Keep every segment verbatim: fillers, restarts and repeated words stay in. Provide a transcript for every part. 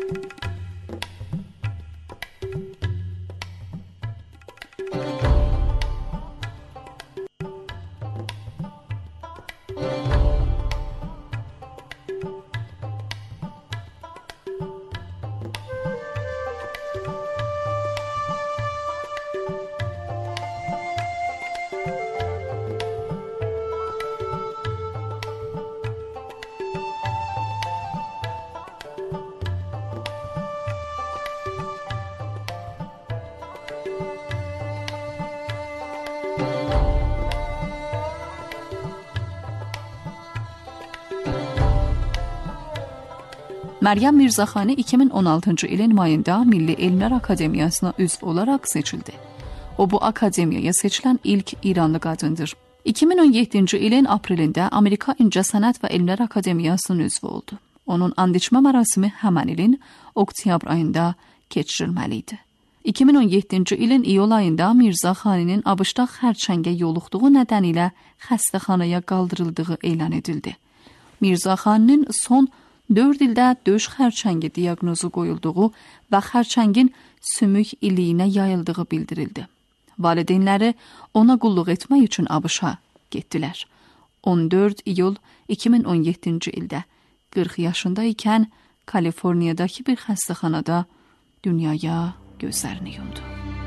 Məryəm Mirzəxani iki min on altıncı ilin mayında Milli Elmlər Akademiyasına üzv olaraq seçildi. O bu akademiyaya seçilən ilk İranlı qadındır. iki min on yeddinci ilin aprelində Amerika İncəsənət və Elmlər Akademiyasının üzvü oldu. Onun and içmə mərasimi həmən ilin oktyabr ayında keçirilməli idi. iki min on yeddinci ilin iyul ayında Mirzəxaninin ABŞ-da xərçəngə yoluxduğu nədənilə xəstəxanaya qaldırıldığı elan edildi. Mirzəxaninin son dörd ildə döş xərçəngi diaqnozu qoyulduğu və xərçəngin sümük iliyinə yayıldığı bildirildi. Valideynləri ona qulluq etmək üçün ABŞ-a getdilər. on dörd iyul iki min on yeddinci ildə qırx yaşında ikən Kaliforniyadakı bir xəstəxanada dünyaya gözlərini yumdu.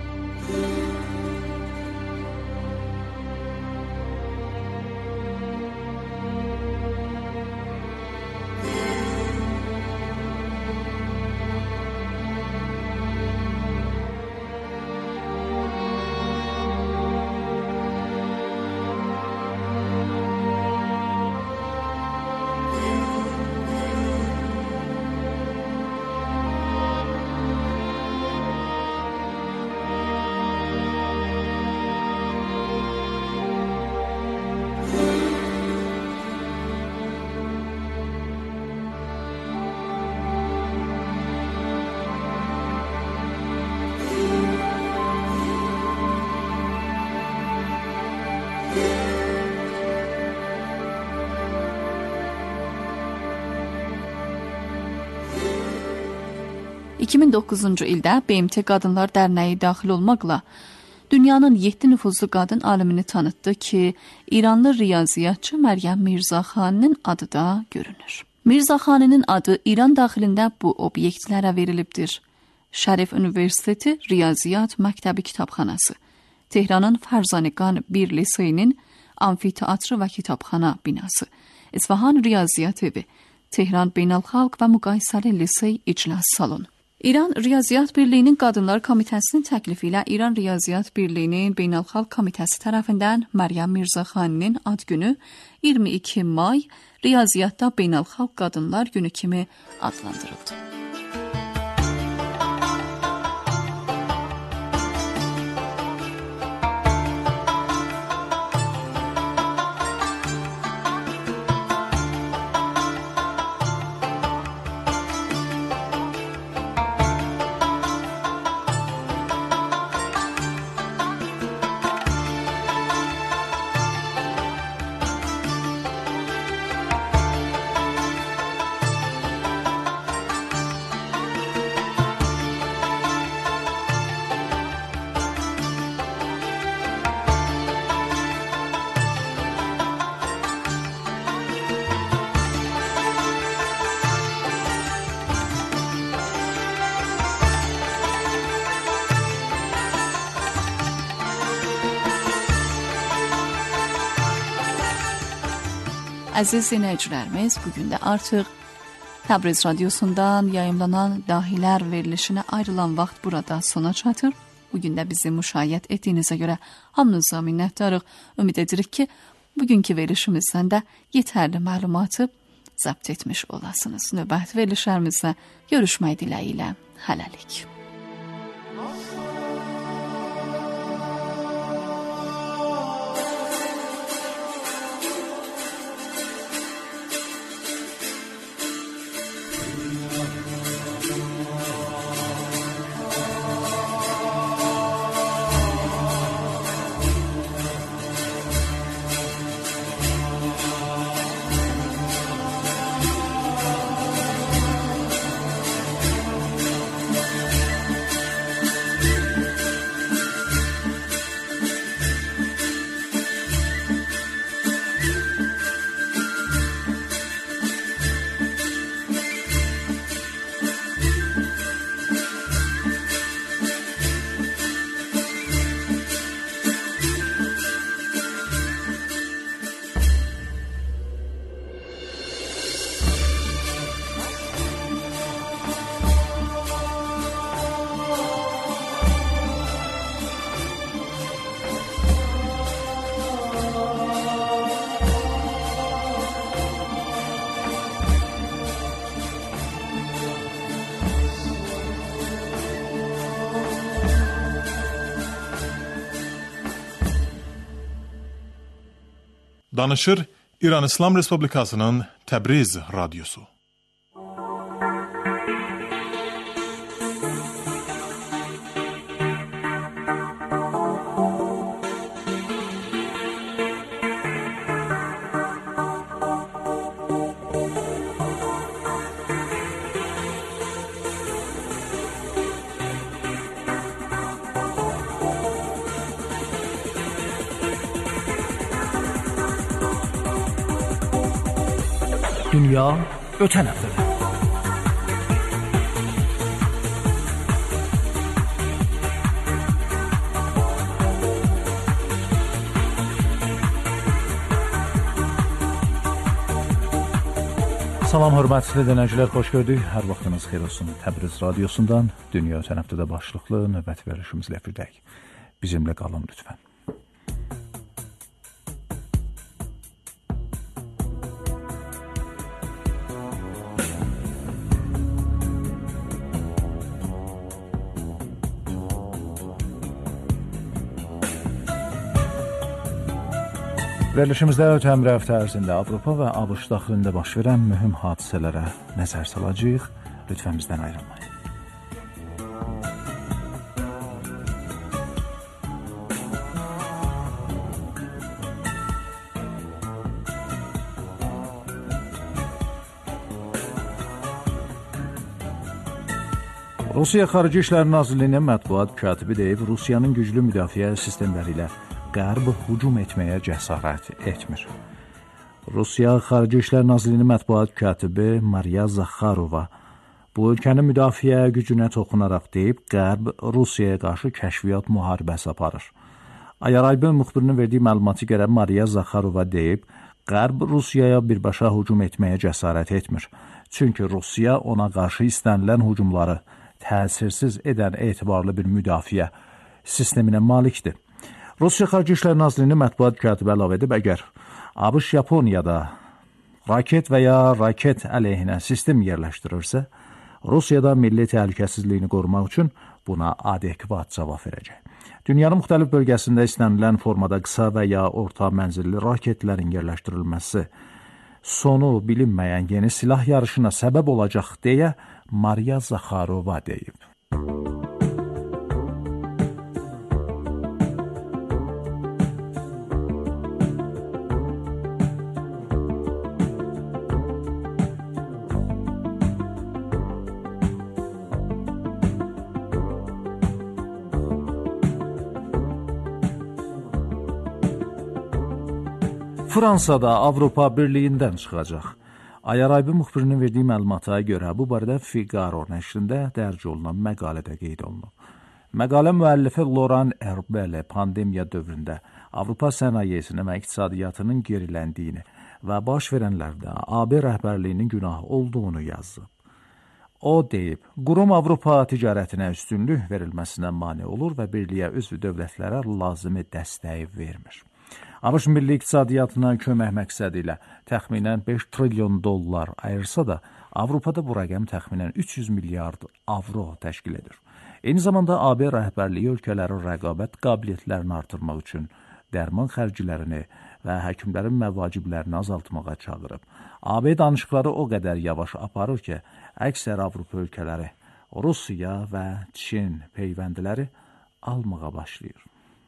iki min doqquzuncu ildə B M T Qadınlar Dərnəyi daxil olmaqla dünyanın yeddi nüfuzlu qadın alimini tanıtdı ki, İranlı riyaziyyatçı Məryəm Mirzəxaninin adı da görünür. Mirzəxaninin adı İran daxilində bu obyektlərə verilibdir. Şərif Universiteti Riyaziyyat Məktəbi Kitabxanası, Tehranın Farzaniqan bir liseyinin amfiteatrı və kitabxana binası, İsfahan Riyaziyyat evi, Tehran Beynəlxalq və Müqayisəli Lisey İclas Salonu. İran Riyaziyyat Birliyinin Qadınlar Komitəsinin təklifi ilə İran Riyaziyyat Birliyinin Beynəlxalq Komitəsi tərəfindən Məryəm Mirzəxaninin ad günü iyirmi iki may Riyaziyyatda Beynəlxalq Qadınlar Günü kimi adlandırıldı. Əziz dinləyicilərimiz, bugün də artıq Təbriz radiosundan yayımlanan Dahilər verilişinə ayrılan vaxt burada sona çatır. Bugün də bizi müşayiət etdiyinizə görə hamınıza minnətdarıq. Ümid edirik ki, bugünkü verilişimizdən də yetərli məlumatı zəbt etmiş olasınız. Növbəti verilişlərimizdə görüşmək diləyilə. Hələlik. Danışır İran İslam Respublikasının Təbriz Radyosu. Dünya ötən həftədə. Salam, hörmətli dinləyicilər, xoş gördük. Hər vaxtınız xeyir olsun. Təbriz Radyosundan Dünya ötən həftədə başlıqlı növbəti verilişimizlə firdək. Bizimlə qalın lütfən. Verilişimizdə ötən bir həftə ərzində Avropa və ABŞ daxilində baş verən mühüm hadisələrə nəzər salacağıq. Lütfən bizdən ayrılmayın. Rusiya Xarici İşlər Nazirliyinin mətbuat katibi deyib, Rusiyanın güclü müdafiə sistemləri ilə Qərb hücum etməyə cəsarət etmir. Rusiya Xarici İşlər Nazirliyinin mətbuat katibi Mariya Zakharova bu ölkənin müdafiə gücünə toxunaraq deyib, Qərb Rusiyaya qarşı kəşfiyyat müharibəsi aparır. Ayaraybın müxbirinin verdiyi məlumatı görə Mariya Zakharova deyib, Qərb Rusiyaya birbaşa hücum etməyə cəsarət etmir. Çünki Rusiya ona qarşı istənilən hücumları təsirsiz edən etibarlı bir müdafiə sisteminə malikdir. Rusiya Xarici İşlər Nazirliyinin mətbuat katibi əlavə edib, əgər ABŞ Yaponiyada raket və ya raket əleyhinə sistem yerləşdirirsə, Rusiyada milli təhlükəsizliyini qorumaq üçün buna adekvat cavab verəcək. Dünyanın müxtəlif bölgəsində istənilən formada qısa və ya orta mənzilli raketlərin yerləşdirilməsi sonu bilinməyən yeni silah yarışına səbəb olacaq deyə Mariya Zakharova deyib. Fransada Avropa Birliyindən çıxacaq. Ayaraybı müxbirinin verdiyi məlumata görə bu barədə Figaro nəşrində dərc olunan məqalədə qeyd olunub. Məqalə müəllifi Laurent Herbel pandemiya dövründə Avropa sənayesinin və iqtisadiyyatının geriləndiyini və baş verənlərdə A B rəhbərliyinin günah olduğunu yazıb. O deyib, qurum Avropa ticarətinə üstünlük verilməsinə mane olur və birliyə üzv dövlətlərə lazımi dəstəyi vermir. ABŞ milli iqtisadiyyatına kömək məqsədi ilə təxminən beş trilyon dollar ayırsa da, Avropada bu rəqəm təxminən üç yüz milyard avro təşkil edir. Eyni zamanda A B rəhbərliyi ölkələrin rəqabət qabiliyyətlərini artırmaq üçün dərman xərclərini və həkimlərin məvaciblərini azaltmağa çağırıb. A B danışıqları o qədər yavaş aparır ki, əksər Avropa ölkələri Rusiya və Çin peyvəndləri almağa başlayır.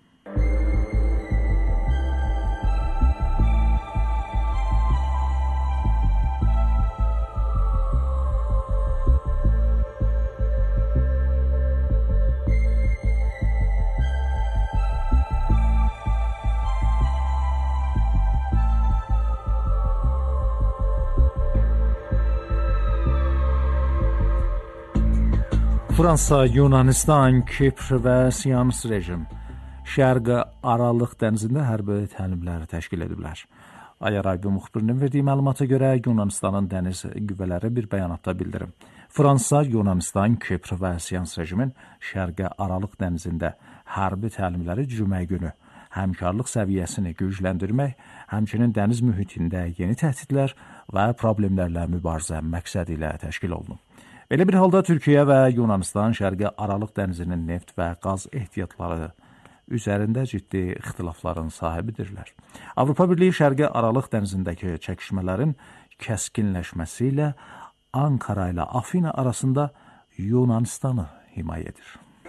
Fransa, Yunanistan, Kipr və Siyans rejim Şərqi Aralıq dənizində hərbi təlimləri təşkil ediblər. Ayaraybı müxbirinin verdiyi məlumata görə Yunanistanın dəniz qüvvələri bir bəyanatda bildirim. Fransa, Yunanistan, Kipr və Siyans rejimin Şərqi Aralıq dənizində hərbi təlimləri cümə günü həmkarlıq səviyyəsini gücləndirmək, həmçinin dəniz mühitində yeni təhdidlər və problemlərlə mübarizə məqsədi ilə təşkil olunub. Belə bir halda Türkiyə və Yunanistan Şərqi Aralıq dənizinin neft və qaz ehtiyatları üzərində ciddi ixtilafların sahibidirlər. Avropa Birliyi Şərqi Aralıq dənizindəki çəkişmələrin kəskinləşməsi ilə Ankara ilə Afina arasında Yunanistanı himayə edir.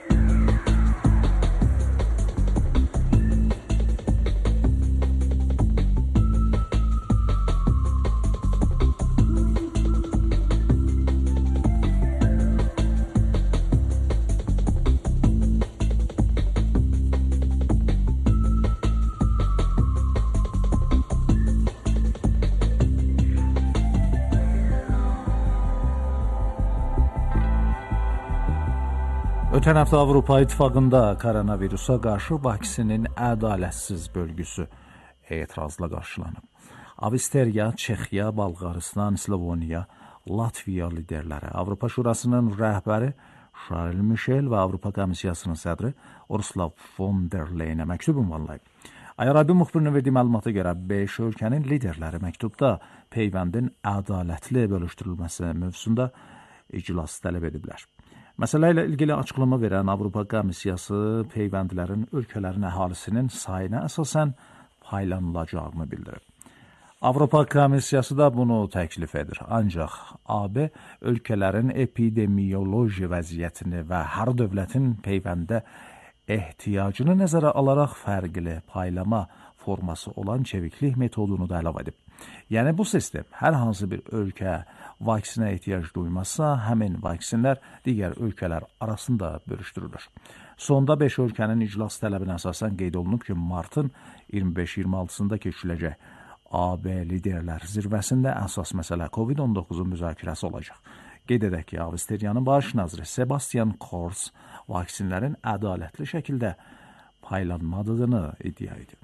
Ötən həftə Avropa İttifaqında koronavirusa qarşı vaksinin ədalətsiz bölgüsü etirazla qarşılanıb. Avstriya, Çexiya, Bolqarıstan, Sloveniya, Latviya liderləri, Avropa Şurasının rəhbəri Charles Michel və Avropa Komissiyasının sədri Ursula von der Leyenə məktub ünvanlayıb. Ayarabi müxbirinin verdiyi məlumata görə beş ölkənin liderləri məktubda peyvəndin ədalətli bölüşdürülməsi mövzusunda iclas tələb ediblər. Məsələ ilə ilgili açıqlama verən Avropa Komissiyası peyvəndlərin ölkələrin əhalisinin sayına əsasən paylanılacağını bildirib. Avropa Komissiyası da bunu təklif edir. Ancaq A B ölkələrin epidemioloji vəziyyətini və hər dövlətin peyvəndə ehtiyacını nəzərə alaraq fərqli paylama forması olan çeviklik metodunu da əlavə edib. Yəni bu sistem hər hansı bir ölkə vaksinə ehtiyac duymazsa, həmin vaksinlər digər ölkələr arasında bölüşdürülür. Sonda beş ölkənin iclas tələbinə əsasən qeyd olunub ki, martın iyirmi beş iyirmi altısında keçiriləcək A B liderlər zirvəsində əsas məsələ kovid on doqquzun müzakirəsi olacaq. Qeyd edək ki, Avstriyanın baş naziri Sebastian Kurz vaksinlərin ədalətli şəkildə paylanmadığını iddia edib.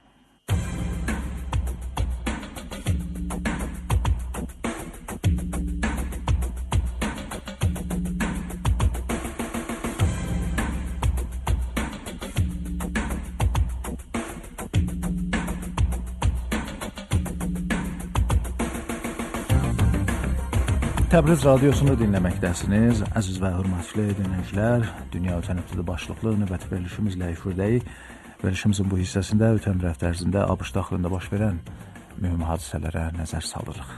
Təbriz radiosunu dinləməkdəsiniz. Əziz və hörmətli dinləyicilər, dünya ötən həftədə başlıqlı növbəti verilişimizlə efirdəyik. Verilişimizin bu hissəsində ötən bir həftə ərzində ABŞ daxilində baş verən mühüm hadisələrə nəzər salırıq.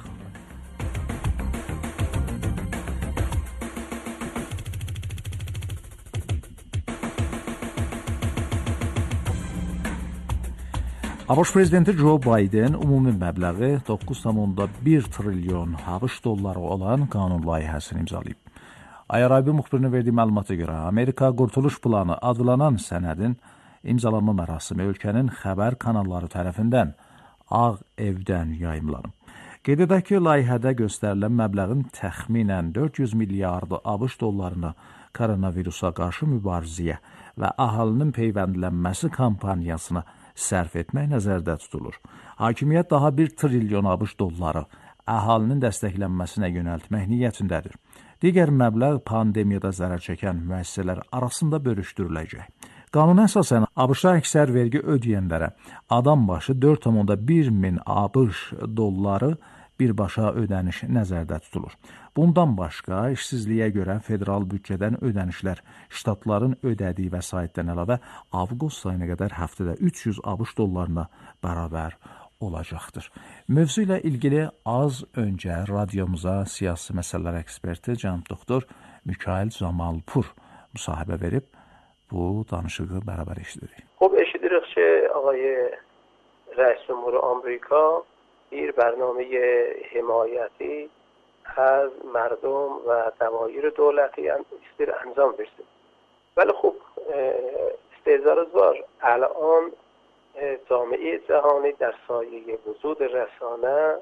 ABŞ prezidenti Joe Biden ümumi məbləği doqquz tam bir trilyon ABŞ dolları olan qanun layihəsini imzalayıb. Ayarabi müxbirinin verdiyi məlumata görə Amerika Qurtuluş Planı adlanan sənədin imzalanma mərasimi ölkənin xəbər kanalları tərəfindən Ağ Evdən yayımlanıb. Qeyd edək ki, layihədə göstərilən məbləğin təxminən dörd yüz milyard ABŞ dollarını koronavirusa qarşı mübarizəyə və əhalinin peyvəndlənməsi kampaniyasına sərf etmək nəzərdə tutulur. Hakimiyyət daha bir trilyon ABŞ dolları əhalinin dəstəklənməsinə yönəltmək niyyətindədir. Digər məbləğ pandemiyada zərər çəkən müəssisələr arasında bölüşdürüləcək. Qanuna əsasən ABŞ-da əksər vergi ödəyənlərə adam başı dörd tam bir min ABŞ dolları birbaşa ödəniş nəzərdə tutulur. Bundan başqa, işsizliyə görə federal büdcədən ödənişlər ştatların ödədiyi vəsaitdən əlavə avqust ayına qədər həftədə üç yüz ABŞ dollarına bərabər olacaqdır. Mövzu ilə ilgili az öncə radiomuza siyasi məsələlər eksperti cənab doktor Mikail Zamalpur müsahibə verib, bu danışığı bərabər eşidirik. خب eşidirik ki, آقای رئیس جمهور آمریکا bir برنامه حمایتی از مردم و دوایر دولتی استیر انجام برسید. ولی خب استعزار زار الان جامعه جهانی در سایه وجود رسانه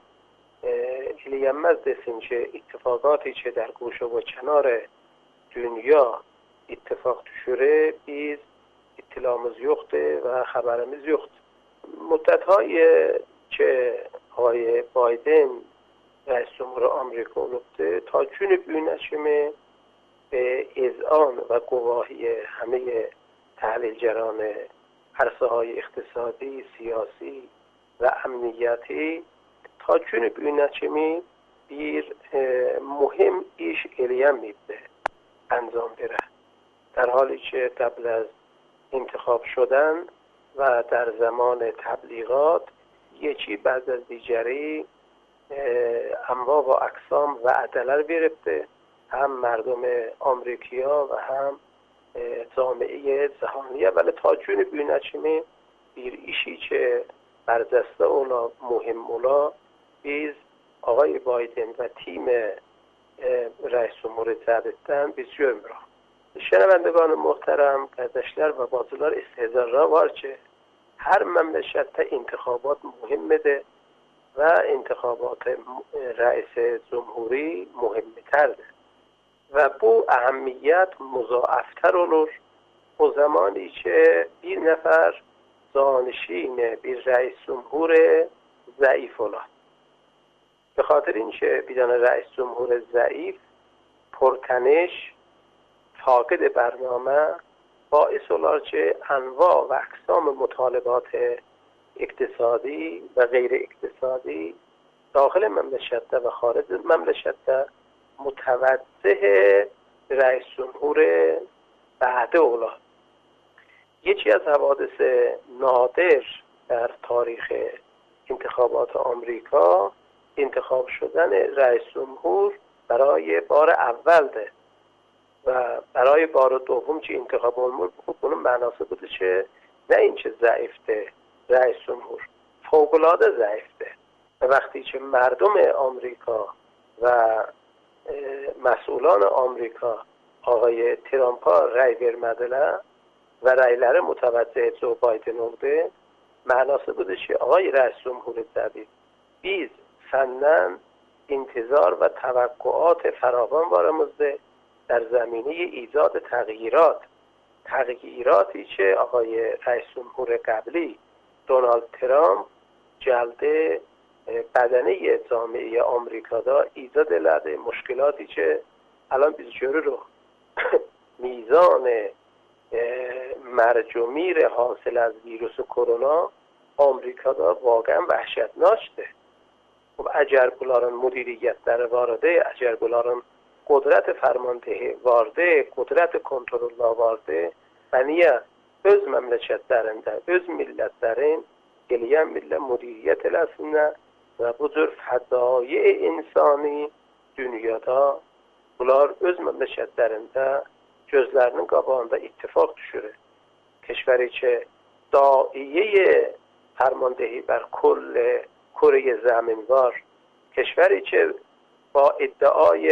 ایلیمز desin که اتفاقاتی که در گوشه و کنار dünya اتفاق düşüre biz اطلاعımız yoktu ve haberimiz yoktu. مدت‌های که آقای بایدن رئیس جمهور آمریکا olubdu تا جنوب یونشمه به اذعان و گواهی همه تحلیلگران عرصه های اقتصادی، سیاسی و امنیتی تا جنوب یونشمه bir مهم iş eləyəməyibdi انجام بره. در حالی که قبل از انتخاب شدن و در زمان تبلیغات یکی بعد از دیگری انواع و اقسام و عدله رو گرفته، هم مردم آمریکا و هم جامعه جهانی. ولی تا جون بینچمی bir işi که برجسته اولا مهم اولا biz آقای بایدن و تیم رئیس جمهور جدیدتن بسیار میرا. شنوندگان محترم، قدشلر و بازılar استهزار var که هر مملکت انتخابات مهم ده و انتخابات رئیس جمهوری مهمتره و bu اهمیت مضاعفتر olur o زمانی که bir نفر جانشین bir رئیس جمهور ضعیف olar. به خاطر اینکه بیدان رئیس جمهور ضعیف پرتنش فاقد برنامه باعث olar که انواع و اقسام مطالبات اقتصادی و غیر اقتصادی داخل مملکت و خارج مملکت متوجه رئیس جمهور بعد olar. یکی از حوادث نادر در تاریخ انتخابات آمریکا انتخاب شدن رئیس جمهور برای بار اول ده و برای بار دوم که انتخاب olmuş bunun manası budur که نه اینکه ضعیفه رئیس جمهور فوق‌العاده ضعیفه و وقتی که مردم آمریکا و مسئولان آمریکا آقای ترامپ رای vermediler و رایları متوجه جو بایدن oldu manası budur که آقای رئیس جمهور جدید biz senden انتظار و توقعات فراوان varımızda در زمینه ایجاد تغییرات تغییراتی که آقای رئیس جمهور قبلی دونالد ترامپ جلد بدنه جامعه آمریکا دا ایجاد لده مشکلاتی که الان بیزجوری رو میزان مرج و میر حاصل از ویروس کرونا آمریکا دا واقعا وحشتناکه. خب اگر بولارن مدیریت در وارده، اگر بولارن قدرت فرماندهی وارده، قدرت کنترل وارده و نیه öz memleketlerinde, öz milletlerin geliyen millet müdüriyet eləsinlər ve bu cür fədai insani dünyada bunlar öz memleketlerinde gözlerinin qabağında ittifak düşürür. Keşveri ki daiye فرماندهی بر کل کره زمین var. کشوری که با ادعای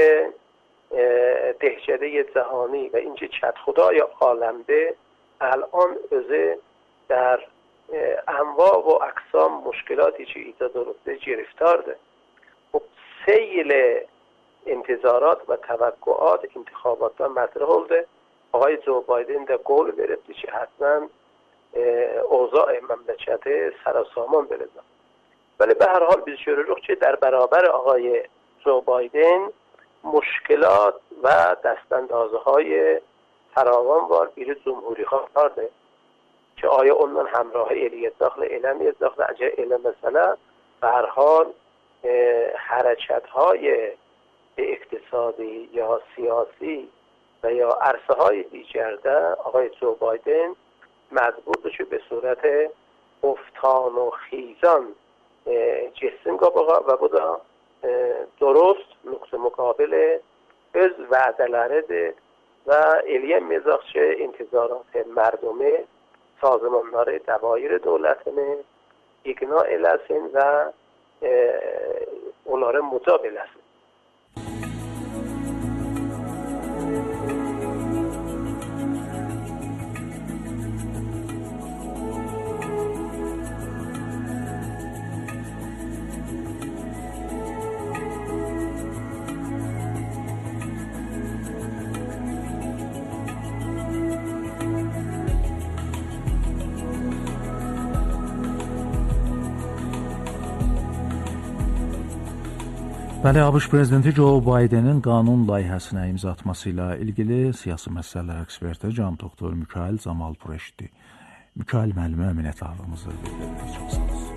دهشته جهانی و اینکه چت خدای عالمده الان özü در انواع و اقسام مشکلاتی که ایجاد درسته گرفتارده. خب سیل انتظارات و توقعات انتخابات مطرح oldu. آقای جو بایدن ده قول گرفتی که حتما اوضاع مملکت سراسامان برسد. ولی به هر حال biz görürük که در برابر آقای جو بایدن مشکلات و دستاندازهای فراوان var bir جمهوری خواهده که آیا اونان همراه الیت داخل اعلامیت داخل اجر اعلام مثلا به هر حال حرکت های اقتصادی یا سیاسی و یا عرصه های دیگر ده آقای جو بایدن مجبور بشه به صورت افتان و خیزان جسم قابقا و بودا درست نقطه مقابل öz vəzələri və eləyən mezaqçı intizarات مردمه سازمانları دوایر دولتini ikna eləsin və e, onları mucab eləsin. Bəli, ABŞ prezidenti Joe Bidenin qanun layihəsinə imza atması ilə ilgili siyasi məsələlər eksperti cənab doktor Mikayıl Camalpur eşitdi. Mikayıl müəllimə minnətdarlığımızı bildiririk. Çox sağ olun.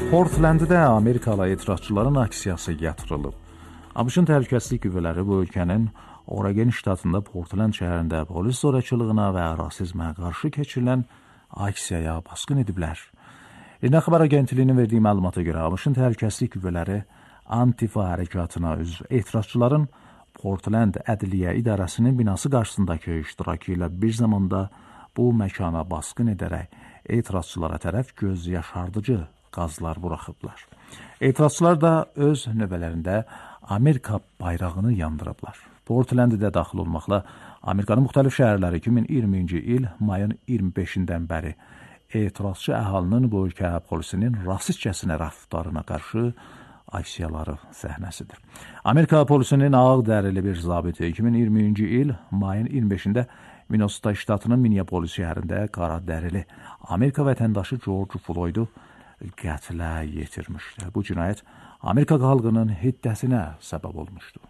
Portlanddə Amerikalı etirazçıların aksiyası yatırılıb. ABŞ-ın təhlükəsizlik qüvvələri bu ölkənin Oregon ştatında Portland şəhərində polis zorakılığına və rasizmə qarşı keçirilən aksiyaya basqın ediblər. İrna xəbər agentliyinin verdiyi məlumata görə ABŞ-ın təhlükəsizlik qüvvələri Antifa hərəkatına üzv etirazçıların Portland Ədliyyə İdarəsinin binası qarşısındakı iştirakı ilə bir zamanda bu məkana basqın edərək etirazçılara tərəf göz yaşardıcı qazlar buraxıblar. Etirazçılar da öz növbələrində Amerika bayrağını yandırıblar. Portlanddə daxil olmaqla Amerikanın müxtəlif şəhərləri iki min iyirminci il mayın iyirmi beşindən bəri etirazçı əhalinin bu ölkə polisinin rasistcəsinə rəftarına qarşı aksiyaları səhnəsidir. Amerika polisinin ağ dərili bir zabiti iki min iyirminci il mayın iyirmi beşində Minnesota ştatının Minneapolis şəhərində qara dərili Amerika vətəndaşı George Floyd'u qətlə yetirmişdi. Bu cinayət Amerika xalqının hiddətinə səbəb olmuşdu.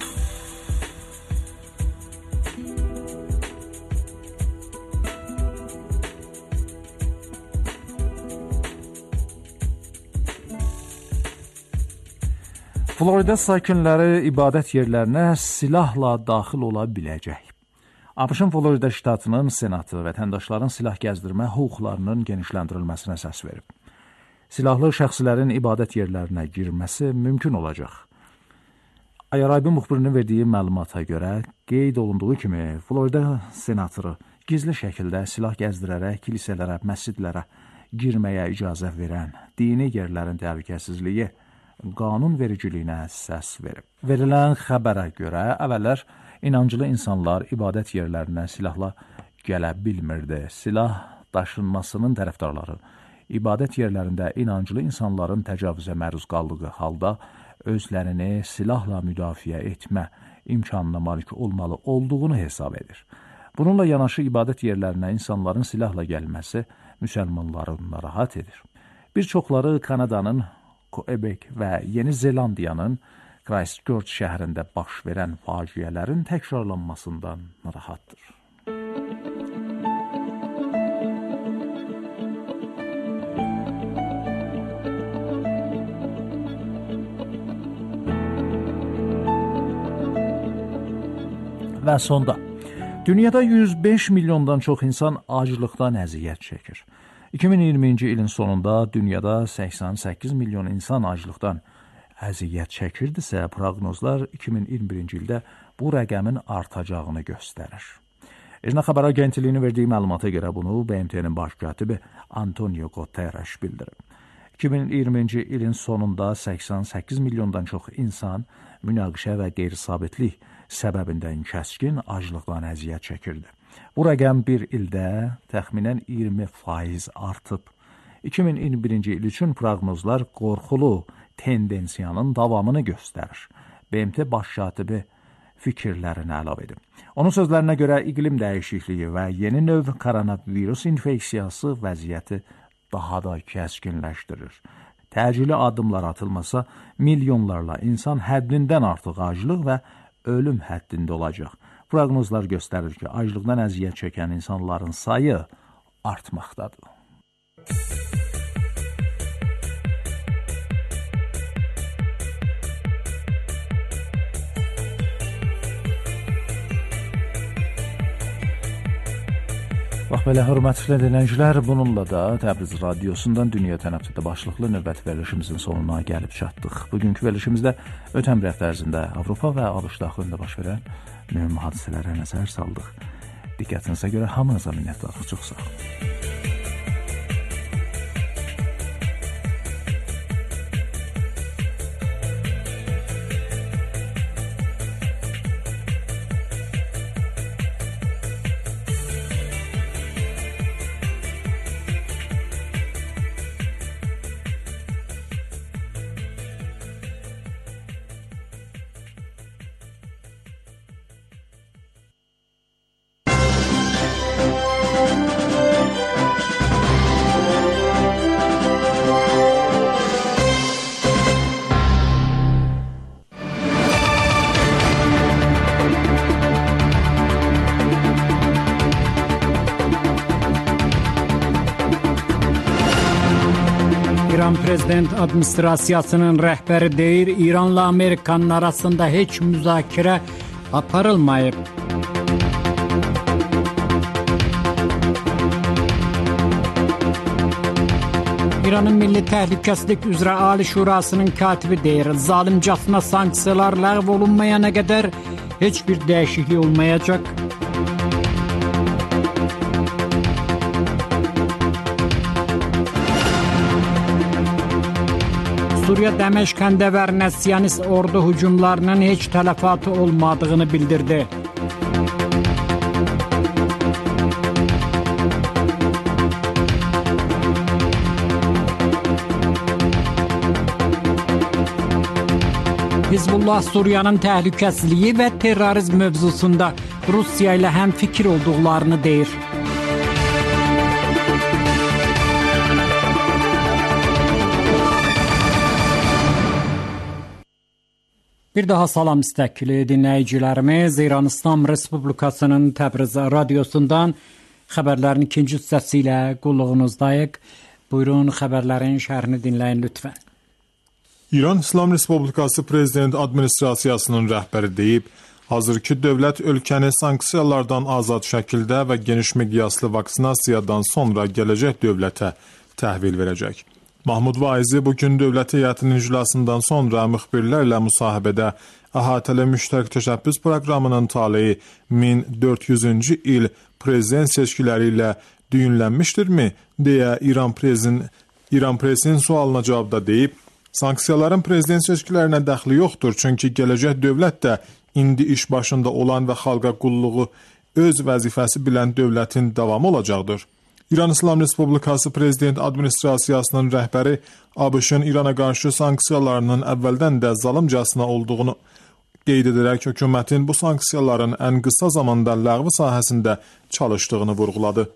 Florida sakinləri ibadət yerlərinə silahla daxil ola biləcək. ABŞ-ın Florida ştatının senatı vətəndaşların silah gəzdirmə hüquqlarının genişləndirilməsinə səs verib. Silahlı şəxslərin ibadət yerlərinə girməsi mümkün olacaq. Ayaraybi müxbirinin verdiyi məlumata görə qeyd olunduğu kimi Florida senatoru gizli şəkildə silah gəzdirərək kilsələrə, məscidlərə girməyə icazə verən dini yerlərin təhlükəsizliyi qanun vericiliyinə səs verib. Verilən xəbərə görə əvvəllər inancılı insanlar ibadət yerlərinə silahla gələ bilmirdi. Silah daşınmasının tərəfdarları ibadət yerlərində inancılı insanların təcavüzə məruz qaldığı halda özlərini silahla müdafiə etmə imkanına malik olmalı olduğunu hesab edir. Bununla yanaşı ibadət yerlərinə insanların silahla gəlməsi müsəlmanları narahat edir. Bir çoxları Kanadanın Quebec və Yeni Zelandiyanın Christchurch şəhərində baş verən faciələrin təkrarlanmasından narahatdır. Və sonda, dünyada yüz beş milyondan çox insan aclıqdan əziyyət çəkir. iki min iyirminci ilin sonunda dünyada səksən səkkiz milyon insan aclıqdan əziyyət çəkirdisə, proqnozlar iki min iyirmi birinci ildə bu rəqəmin artacağını göstərir. İrna xəbər agentliyinin verdiyi məlumata görə bunu B M T-nin baş katibi Antonio Guterres bildirib. iki min iyirminci ilin sonunda səksən səkkiz milyondan çox insan münaqişə və qeyri-sabitlik səbəbindən kəskin aclıqdan əziyyət çəkirdi. Bu rəqəm bir ildə təxminən iyirmi faiz artıb. iki min iyirmi birinci il üçün proqnozlar qorxulu tendensiyanın davamını göstərir. B M T baş katibi fikirlərini əlavə edib. Onun sözlərinə görə iqlim dəyişikliyi və yeni növ koronavirus infeksiyası vəziyyəti daha da kəskinləşdirir. Təcili addımlar atılmasa, milyonlarla insan həddindən artıq aclıq və ölüm həddində olacaq. Proqnozlar göstərir ki, aclıqdan əziyyət çəkən insanların sayı artmaqdadır. Bax belə, hörmətli dinləyicilər, bununla da Təbriz radiosundan Dünya Tənəffüsdə başlıqlı növbəti verilişimizin sonuna gəlib çatdıq. Bugünkü verilişimizdə ötən bir həftə ərzində Avropa və ABŞ daxilində baş verən mühüm hadisələrə nəzər saldıq. Diqqətinizə görə hamınıza minnətdarıq. Çox sağ olun. İran prezident administrasiyasının rəhbəri deyir, İranla Amerikanın arasında heç müzakirə aparılmayıb. İranın Milli Təhlükəsizlik üzrə Ali Şurasının katibi deyir, zalimcasına sanksiyalar ləğv olunmayana qədər heç bir dəyişiklik olmayacaq. Suriya Dəməşq kəndəvərinə Siyonist ordu hücumlarının heç tələfatı olmadığını bildirdi. Hizbullah Suriyanın təhlükəsizliyi və terrorizm mövzusunda Rusiya ilə həmfikir olduqlarını deyir. Bir daha salam istəkli dinləyicilərimiz, İran İslam Respublikasının Təbriz radiosundan xəbərlərin ikinci hissəsi ilə qulluğunuzdayıq. Buyurun, xəbərlərin şərhini dinləyin lütfən. İran İslam Respublikası Prezident Administrasiyasının rəhbəri deyib, hazırki dövlət ölkəni sanksiyalardan azad şəkildə və geniş miqyaslı vaksinasiyadan sonra gələcək dövlətə təhvil verəcək. Mahmud Vaizi bugün dövlət heyətinin iclasından sonra müxbirlərlə müsahibədə əhatəli müştərək təşəbbüs proqramının taleyi min dörd yüzüncü il prezident seçkiləri ilə düyünlənmişdirmi, deyə İran prezin, İran prezinin sualına cavabda deyib, sanksiyaların prezident seçkilərinə dəxli yoxdur, çünki gələcək dövlət də indi iş başında olan və xalqa qulluğu öz vəzifəsi bilən dövlətin davamı olacaqdır. İran İslam Respublikası Prezident Administrasiyasının rəhbəri ABŞ-ın İrana qarşı sanksiyalarının əvvəldən də zalimcasına olduğunu qeyd edərək hökumətin bu sanksiyaların ən qısa zamanda ləğvi sahəsində çalışdığını vurğuladı.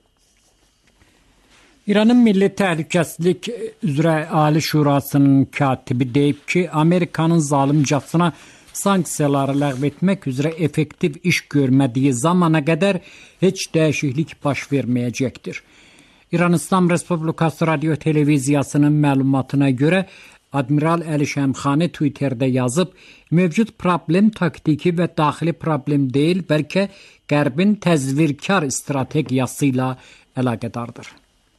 İranın Milli Təhlükəsizlik üzrə Ali Şurasının katibi deyib ki, Amerikanın zalimcasına sanksiyaları ləğv etmək üzrə effektiv iş görmədiyi zamana qədər heç dəyişiklik baş verməyəcəkdir. İran İslam Respublikası Radio Televiziyasının məlumatına görə Admiral Əli Şəmxani Twitterdə yazıb, mövcud problem taktiki və daxili problem deyil, bəlkə Qərbin təzvirkar strategiyası ilə əlaqədardır.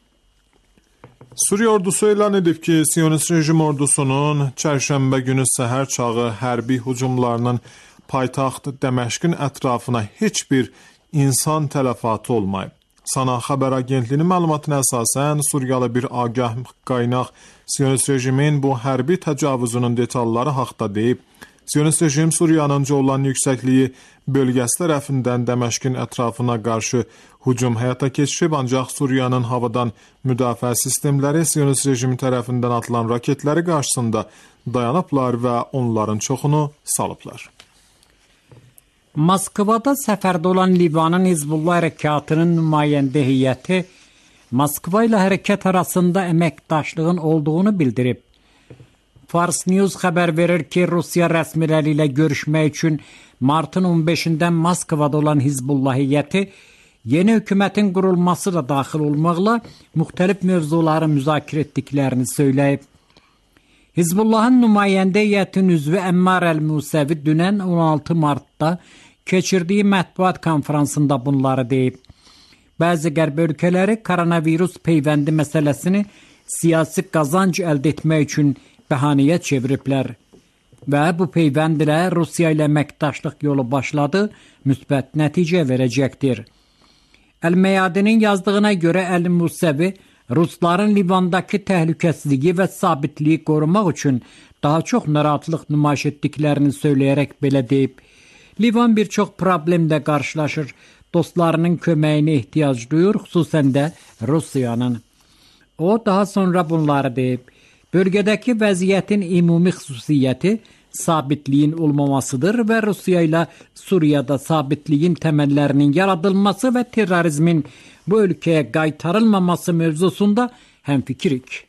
Suriya ordusu elan edib ki, Siyonist rejim ordusunun çərşənbə günü səhər çağı hərbi hücumlarının paytaxt Dəməşqin ətrafına heç bir insan tələfatı olmayıb. Sana xəbər agentliyinin məlumatına əsasən Suriyalı bir agah qaynaq Siyonist rejimin bu hərbi təcavüzünün detalları haqda deyib, Siyonist rejim Suriyanın Jolan yüksəkliyi bölgəsi tərəfindən Dəməşqin ətrafına qarşı hücum həyata keçirib, ancaq Suriyanın havadan müdafiə sistemləri Siyonist rejimi tərəfindən atılan raketləri qarşısında dayanıblar və onların çoxunu salıblar. Moskvada səfərdə olan Livanın Hizbullah hərəkatının nümayəndə heyəti Moskva ilə hərəkət arasında əməkdaşlığın olduğunu bildirib. Fars News xəbər verir ki, Rusiya rəsmiləri ilə görüşmək üçün martın on beşindən Moskvada olan Hizbullah heyəti yeni hökumətin qurulması da daxil olmaqla müxtəlif mövzuları müzakirə etdiklərini söyləyib. Hizbullahın nümayəndə heyətinin üzvü Əmmar Əl-Musəvi dünən on altı martda keçirdiyi mətbuat konferansında bunları deyib. Bəzi qərb ölkələri koronavirus peyvəndi məsələsini siyasi qazanc əldə etmək üçün bəhanəyə çeviriblər və bu peyvənd ilə Rusiya ilə əməkdaşlıq yolu başladı, müsbət nəticə verəcəkdir. Əl-Məyadinin yazdığına görə Əl-Musəvi Rusların Livandakı təhlükəsizliyi və sabitliyi qorumaq üçün daha çox narahatlıq nümayiş etdiklərini söyləyərək belə deyib. Livan bir çox problemlə qarşılaşır, dostlarının köməyinə ehtiyac duyur, xüsusən də Rusiyanın. O daha sonra bunları deyib. Bölgədəki vəziyyətin ümumi xüsusiyyəti sabitliyin olmamasıdır və Rusiya ilə Suriyada sabitliyin təməllərinin yaradılması və terrorizmin bu ölkəyə qaytarılmaması mövzusunda həmfikirik.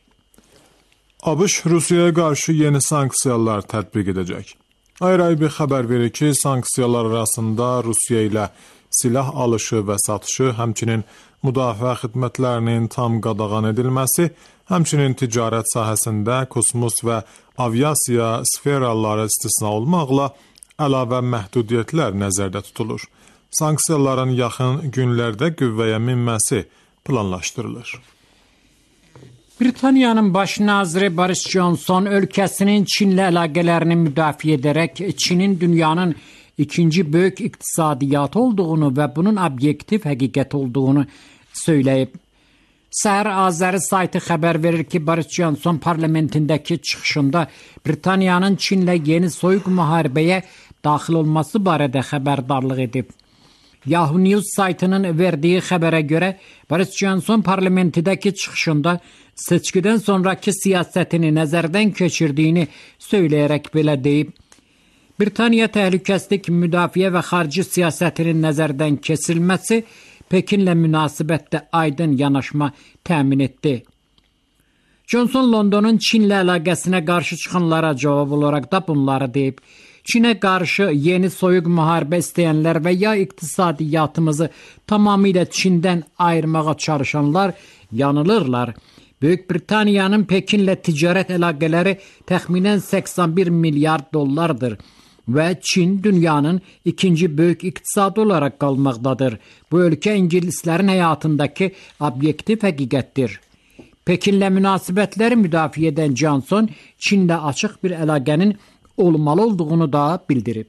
ABŞ Rusiyaya qarşı yeni sanksiyalar tətbiq edəcək. Ayrı bir xəbər verir ki, sanksiyalar arasında Rusiya ilə silah alışı və satışı, həmçinin müdafiə xidmətlərinin tam qadağan edilməsi, həmçinin ticarət sahəsində kosmos və aviasiya sferaları istisna olmaqla əlavə məhdudiyyətlər nəzərdə tutulur. Sanksiyaların yaxın günlərdə qüvvəyə minməsi planlaşdırılır. Britaniyanın baş naziri Boris Johnson ölkəsinin Çinlə əlaqələrini müdafiə edərək Çinin dünyanın ikinci böyük iqtisadiyyatı olduğunu və bunun obyektiv həqiqət olduğunu söyləyib. Səhər Azəri saytı xəbər verir ki, Boris Johnson parlamentindəki çıxışında Britaniyanın Çinlə yeni soyuq müharibəyə daxil olması barədə xəbərdarlıq edib. Yahoo News saytının verdiyi xəbərə görə Boris Johnson parlamentindəki çıxışında seçkidən sonraki siyasətini nəzərdən keçirdiyini söyləyərək belə deyib. Britaniya təhlükəsizlik, müdafiə və xarici siyasətinin nəzərdən keçirilməsi Pekinlə münasibətdə aydın yanaşma təmin etdi. Johnson Londonun Çinlə əlaqəsinə qarşı çıxanlara cavab olaraq da bunları deyib. Çinə qarşı yeni soyuq müharibə istəyənlər və ya iqtisadiyyatımızı tamamilə Çindən ayırmağa çalışanlar yanılırlar. Böyük Britaniyanın Pekinlə ticarət əlaqələri təxminən səksən bir milyard dollardır və Çin dünyanın ikinci böyük iqtisadı olaraq qalmaqdadır. Bu ölkə ingilislərin həyatındakı obyektiv həqiqətdir. Pekinlə münasibətləri müdafiə edən Johnson, Çinlə açıq bir əlaqənin olmalı olduğunu da bildirib.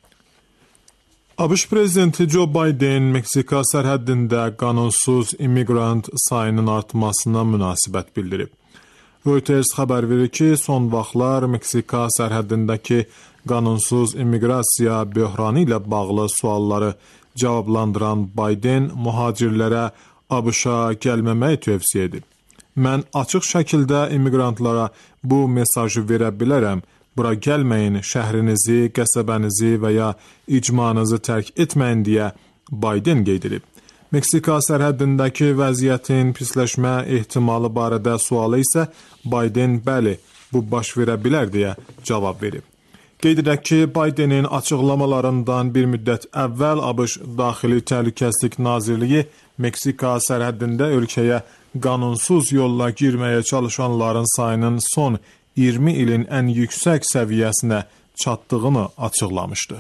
ABŞ prezidenti Joe Biden Meksika sərhəddində qanunsuz immiqrant sayının artmasına münasibət bildirib. Reuters xəbər verir ki, son vaxtlar Meksika sərhəddindəki qanunsuz immiqrasiya böhranı ilə bağlı sualları cavablandıran Biden mühacirlərə ABŞ-a gəlməməyi tövsiyə edib. Mən açıq şəkildə immiqrantlara bu mesajı verə bilərəm. Bura gəlməyin, şəhrinizi, qəsəbənizi və ya icmanızı tərk etməyin deyə Biden qeyd edib. Meksika sərhəddindəki vəziyyətin pisləşmə ehtimalı barədə sualı isə Biden bəli, bu baş verə bilər deyə cavab verib. Qeyd edək ki, Bidenin açıqlamalarından bir müddət əvvəl ABŞ Daxili Təhlükəsizlik Nazirliyi Meksika sərhəddində ölkəyə qanunsuz yolla girməyə çalışanların sayının son iyirmi ilin ən yüksək səviyyəsinə çatdığını açıqlamışdı.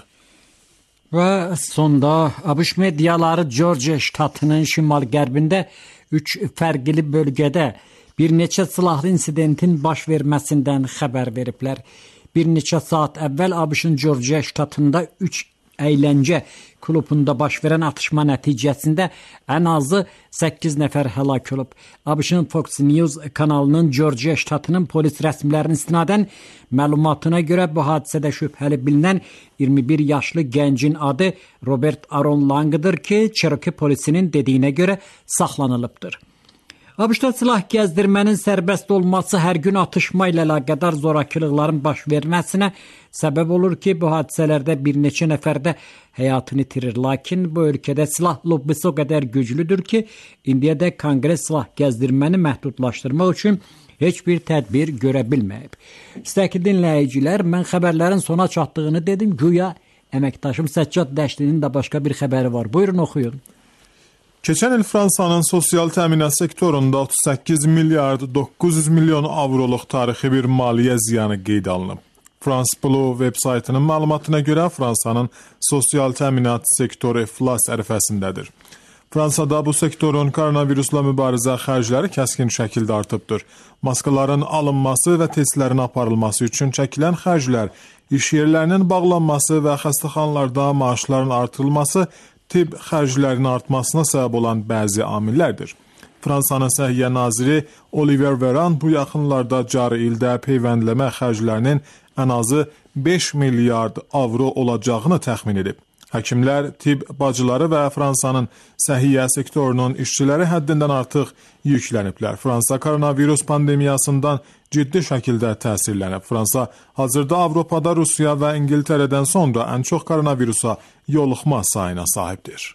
Və sonda ABŞ mediaları Georgia ştatının şimal-qərbində üç fərqli bölgədə bir neçə silahlı insidentin baş verməsindən xəbər veriblər. Bir neçə saat əvvəl ABŞ-ın Georgia ştatında üç əyləncə klubunda baş verən atışma nəticəsində ən azı səkkiz nəfər həlak olub. ABŞ-ın Fox News kanalının Georgia ştatının polis rəsmilərinin istinadən məlumatına görə bu hadisədə şübhəli bilinən iyirmi bir yaşlı gəncin adı Robert Aaron Lang'dır ki, Cherokee polisinin dediyinə görə saxlanılıbdır. ABŞ-da silah gəzdirmənin sərbəst olması hər gün atışma ilə əlaqədar zorakılıqların baş verməsinə səbəb olur ki, bu hadisələrdə bir neçə nəfər də həyatını itirir. Lakin bu ölkədə silah lobbisi o qədər güclüdür ki, indiyədək Konqres silah gəzdirməni məhdudlaşdırmaq üçün heç bir tədbir görə bilməyib. İstəkli dinləyicilər, mən xəbərlərin sona çatdığını dedim, güya əməkdaşım Səccad Dəşlinin də başqa bir xəbəri var. Buyurun, oxuyun. Keçən il Fransanın sosial təminat sektorunda otuz səkkiz milyard doqquz yüz milyon avroluq tarixi bir maliyyə ziyanı qeyd alınıb. France Bleu veb saytının məlumatına görə Fransanın sosial təminat sektoru iflas ərəfəsindədir. Fransada bu sektorun koronavirusla mübarizə xərcləri kəskin şəkildə artıbdır. Maskaların alınması və testlərin aparılması üçün çəkilən xərclər, iş yerlərinin bağlanması və xəstəxanalarda maaşların artırılması tibb xərclərinin artmasına səbəb olan bəzi amillərdir. Fransanın Səhiyyə naziri Olivier Véran bu yaxınlarda cari ildə peyvəndləmə xərclərinin ən azı beş milyard avro olacağını təxmin edib. Həkimlər, tibb bacıları və Fransanın səhiyyə sektorunun işçiləri həddindən artıq yükləniblər. Fransa koronavirus pandemiyasından ciddi şəkildə təsirlənib. Fransa hazırda Avropada Rusiya və İngiltərədən sonra ən çox koronavirusa yoluxma sayına sahibdir.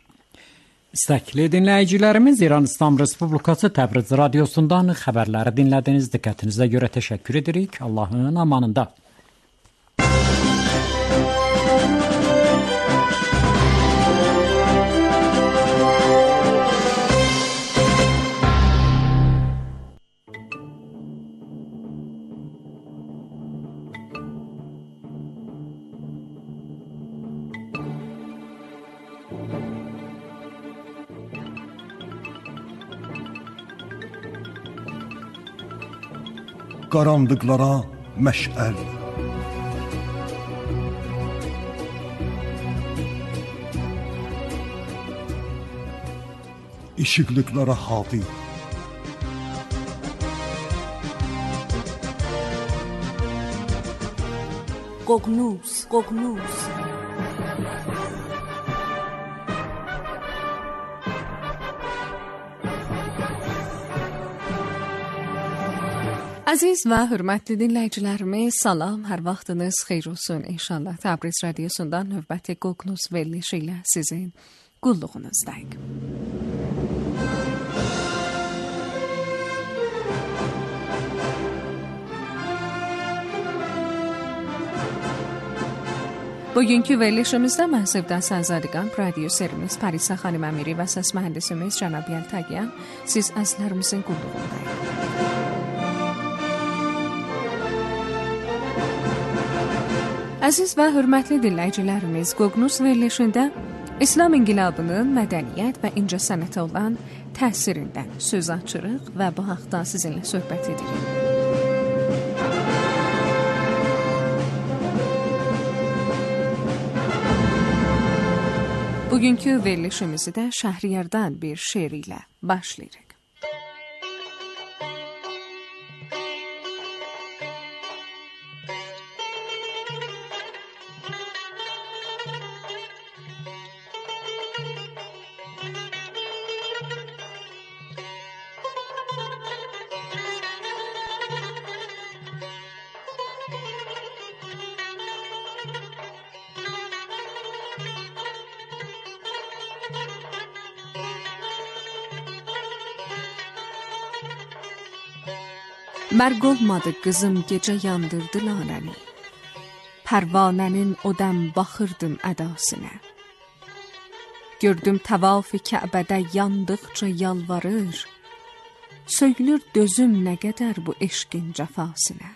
İstəkli dinləyicilərimiz, İran İslam Respublikası Təbriz radiosundan xəbərləri dinlədiniz. Diqqətinizə görə təşəkkür edirik. Allahın amanında. qaranlıqlara məşəl. İşıqlıqlara hadi. Qoqnus, qoqnus. Əziz və hörmətli dinləyicilərimiz, salam, hər vaxtınız xeyir olsun inşallah. Təbriz radiosundan növbəti Qoqnus verilişi ilə sizin qulluğunuzdayıq. Bugünkü verilişimizdə Məhsibdən Sənzadiqan, prodüserimiz Parisə xanım Əmiri və səs mühəndisimiz Cənab Yəltəqiyən siz əzlərimizin qulluğundayıq. Əziz və hörmətli dinləyicilərimiz, Qoqnus verilişində İslam inqilabının mədəniyyət və incəsənətə olan təsirindən söz açırıq və bu haqda sizinlə söhbət edirik. Bugünkü verilişimizi də Şəhriyardan bir şeir ilə başlayırıq. Mərg olmadı qızım gecə yandırdı lanəni, pərvanənin o dəm baxırdım ədasına. Gördüm təvaf-ı Kəbədə yandıqca yalvarır, söylür dözüm nə qədər bu eşqin cəfasına.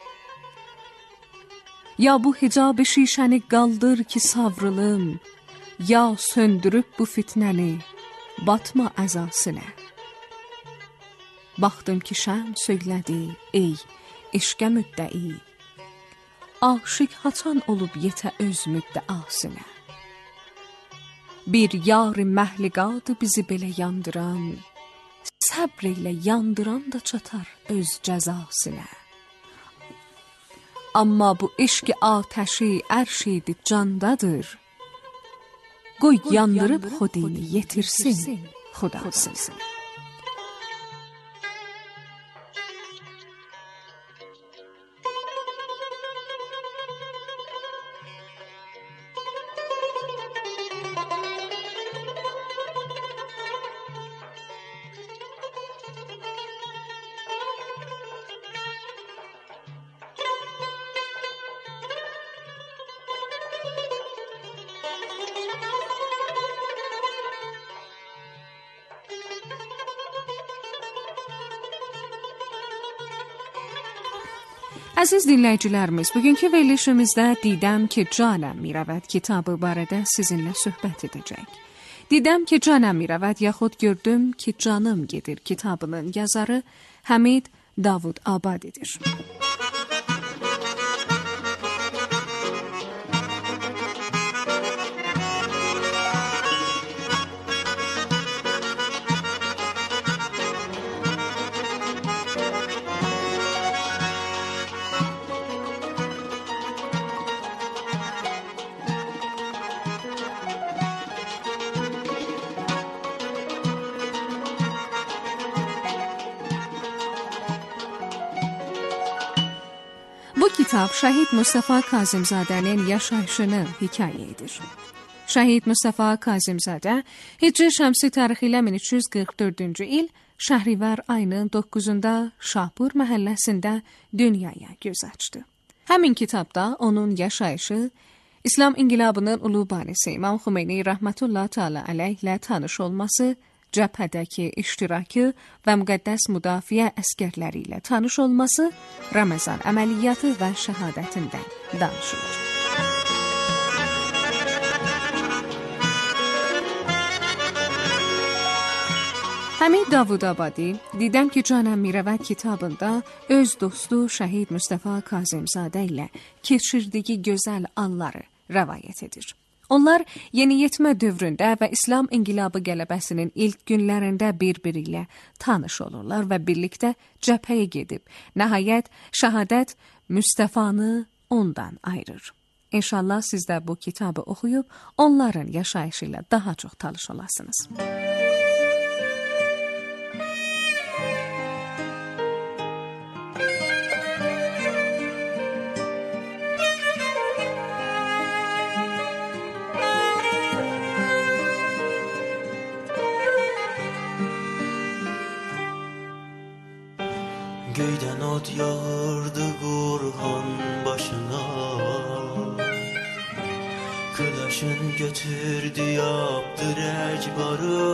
Ya bu hicab-ı şişəni qaldır ki savrılım, ya söndürüb bu fitnəni, batma əzasına. Baxdım ki şəm söylədi, ey eşqə müddəi, aşiq haçan olub yetə öz müddəasına. Bir yar-ı məhliqadı bizi belə yandıran, səbr ilə yandıran da çatar öz cəzasına. Amma bu eşq-i atəşi ərşidi candadır, qoy yandırıb xudini yetirsin xudasına. Əziz dinləyicilərimiz, bugünkü verilişimizdə Didəm ki Canəm Mirəvəd kitabı barədə sizinlə söhbət edəcək. Didəm ki Canəm Mirəvəd yaxud Gördüm ki Canım gedir kitabının yazarı Həmid Davud Abadidir. Bu kitab Şəhid Mustafa Kazımzadənin yaşayışını hikayə edir. Şəhid Mustafa Kazımzadə Hicri Şəmsi tarixi ilə min üç yüz qırx dördüncü il Şəhrivər ayının doqquzunda Şahpur məhəlləsində dünyaya göz açdı. Həmin kitabda onun yaşayışı, İslam inqilabının ulu banisi İmam Xümeyni rəhmətullah təala əleyhlə tanış olması, cəbhədəki iştirakı və müqəddəs müdafiə əskərləri ilə tanış olması, Ramazan əməliyyatı və şəhadətindən danışılır. Həmid Davudabadi Didəm ki canım mirəvət kitabında öz dostu şəhid Mustafa Kazımzadə ilə keçirdiyi gözəl anları rəvayət edir. Onlar yeniyetmə dövründə və İslam İnqilabı qələbəsinin ilk günlərində bir-biri ilə tanış olurlar və birlikdə cəbhəyə gedib. Nəhayət şəhadət Mustafanı ondan ayırır. İnşallah siz də bu kitabı oxuyub onların yaşayışı ilə daha çox tanış olasınız. Göydən od yağırdı Qurhan başına, Küləşin götürdü yaptı rəcbarı,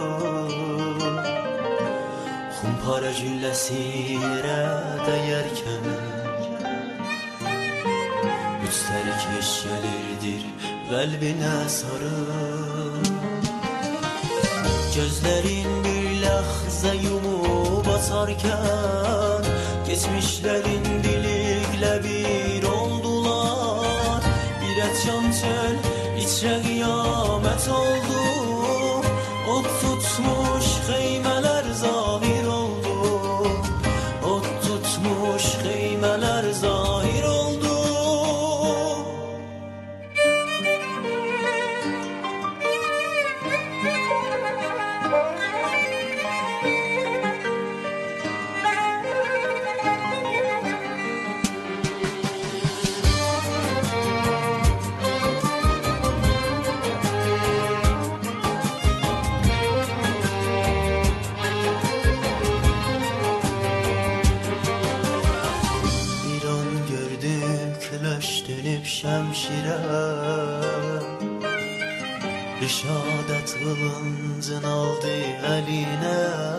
Xumpara gülləsi yerə dəyərkən, Üstəri keş gəlirdir qəlbinə sarı. Gözlərin bir ləhzə yumub açarkən, Geçmişlerin birliklə bir oldular. Bir etcan çöl içrə qiyamət oldu. Od tutmuş xeymələr zahir oldu. Od tutmuş xeymələr zahir oldu. Şəmşirə Rişadət qılıncın aldı əlinə,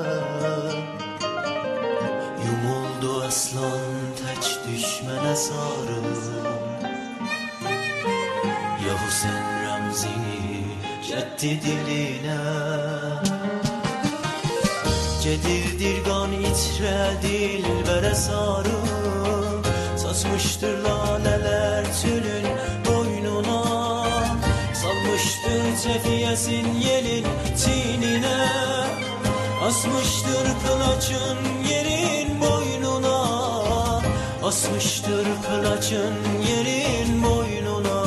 Yumuldu əslan tək düşmənə sarı, Ya Hüseyn rəmzini cəddi dilinə. Gedirdir qan içrə dilbərə sarı, Saçmışdır lalələr çölün boynuna, Salmışdır cəfiyyəsin yelin çininə, Asmışdır kılaçın yerin boynuna, Asmışdır kılaçın yerin boynuna.